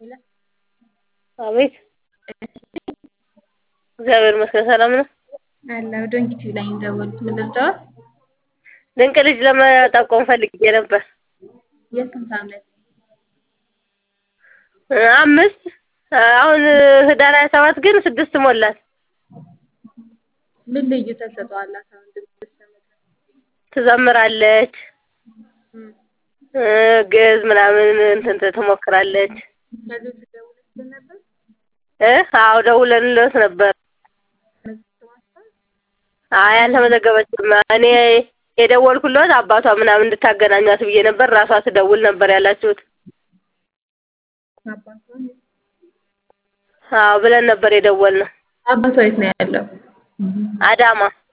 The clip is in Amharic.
ሄሎ አቤት እግዚአብሔር ይመስገን ሰላም ነው። አለሁ ዶንኪ ላይ እንደወልኩ ምን ልርዳዎት? ድንቅ ልጅ ለመጠቆም ፈልጌ ነበር። የስንት ዓመት? 5 አሁን ህዳር 27 ግን 6 ሞላት። ምን ልዩ ተሰጥኦ አላት? አሁን ድምፅሽ ሰምተን ትዘምራለች፣ ግዕዝ ምናምን እንትን ትሞክራለች። ከዚህ ትደውልልን ነበር? አዎ ደውለንልዎት ነበር። አይ አልተመዘገበችም። እኔ የደወልኩልዎት አባቷ ምናምን እንድታገናኟት ብዬ ነበር። ራሷ ትደውል ነበር ያላችሁት። አባቷን አዎ ብለን ነበር የደወልነው። አባቷ የት ነው ያለው? አዳማ